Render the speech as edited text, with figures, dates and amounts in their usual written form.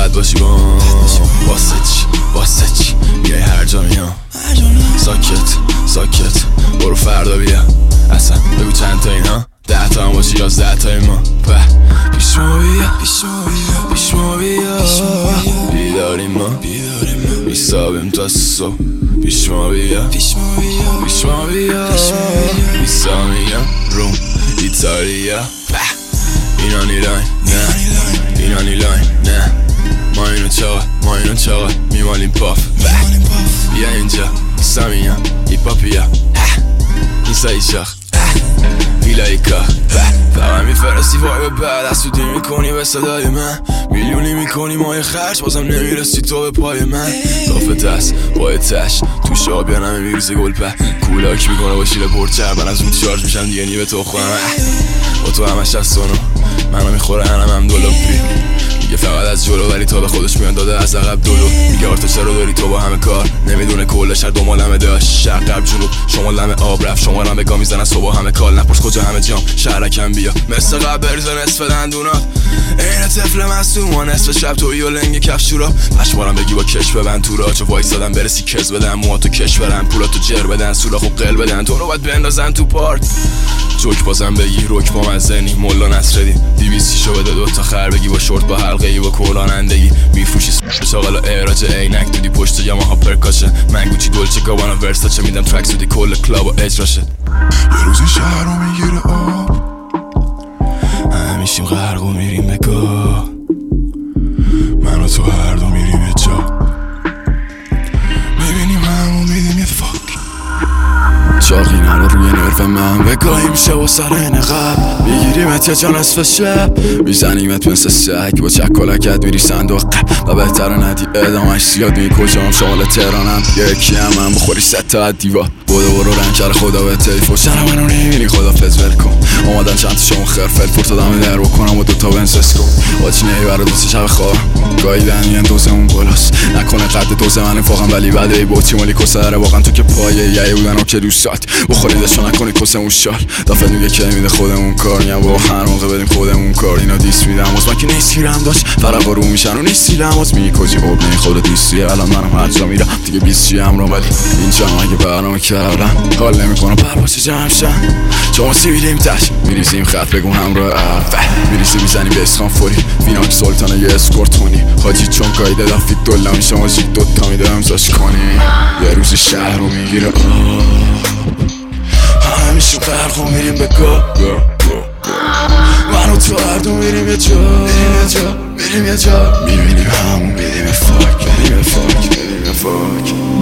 بد باشی با واسه چی بیای هر جا میام ساکت برو فردا بیا اصلا بگو چند تا اینا 10 تا هم باشی 11 تای ما پیش ما بیا بیداریم ما میسابیم تا صبح پیش ما بیا میسامیم روم ایتالیا اینانی لاین نه ما اینو چاقا میمالیم پاف بیا اینجا سامیا ایپاپیا این سایی شاخ ویلای کار فقط میفرستی وای بعد از سودی میکنی به صدای من میلیونی میکنی مای خرج بازم نمیرسی تو به پای من دافت است پای تش تو شاب یا نمه میریزه گل په کولاک میکنه با شیل پرچر من از اون شارژ میشم دیگه نی به تو خواهم با تو همش از سونو منو میخوره هم دولوپی میگه فقط از جلو ولی تا به خودش میان داده از عقب دلو میگه آرتا چرا داری تو با همه کار نمیدونه کل شهر دو مالمه داشت شرق غرب جنوب شما لمه آب رفت شما رم بگاه میزنن صبح همه کال نپرس کجا همه جام شهرکم بیا مثل قبل بریزه نصف دندونات این طفل مصدوم و نصف شب تویی و لنگ کفشورا پشمارم بگی با کش ببند تو را چه وایسادم برسی کز بدن موهاتو کش برن پولاتو جر بدن سوراخو قل بدن تو رو باید بندازن تو پارت جوک بازم بگی رک با مزنی ملا نصردی 200 شو بده 2 تا خر بگی با شورت با حلقه ای با کلانندگی میفروشی شاغل اعراج عینک دودی پشت یاماها پرکاشه من گوچی دولچه گابانا ورساچه میدم ترک سودی کل کلاب و اجراشه یه روزی شهر رو میگیره آب همیشیم غرق و میریم به گاه من و تو هر دو میریم یه جا میبینیم همون میدیم یه فاک چاقی نره روی نرو من بگاهی میشه و سر نقب میگیریمت یه جا نصف شب میزنیمت مثل سگ با چکلکت میری صندوق و بهتره ندی ادامش زیاد می کجام شمال تهرانم یکی هم من بخوری 100 تا دیوار برو رنگ کرد خدا به تیف و شنه منو نمیبینی خدا فزول کن اومدن چند تا شما خرفل فرتادم در بکنم و 2 تا بنزس کن واچی نهی دوست شب خواه گاییدن یه دوزمون بلاست نکنه قد دوز من فاقم ولی بعد ای بوتی مالی کسره واقعا تو که پایه یه بودن که دوستات بخوریدشو نکنی کسمون شال دافت میگه که میده خودمون کار نیم با هر موقع بدیم خودمون کار اینا دیس میدم از من که نیستیرم داشت فرق رو میشن و نیستیرم از میگی کجی خوب نی خود دیستیه الان منم هر جا میرم دیگه 20 هم رو ولی اینجا اگه برنامه کردم حال نمیکنم پرواز جمشن شما سیبیلیم تش میریزیم خط بگو همراه میریزی میزنی به اسخان فوری فینال سلطان یه اسکورت کنی حاجی چون قایده دفید دولا میشم آجی 2 تا میده همزاش کنی یه روز شهر رو میگیره همیشه غرق و میریم به گاه من و تو هر دو میریم یه جا میبینیم همون میدیم فاک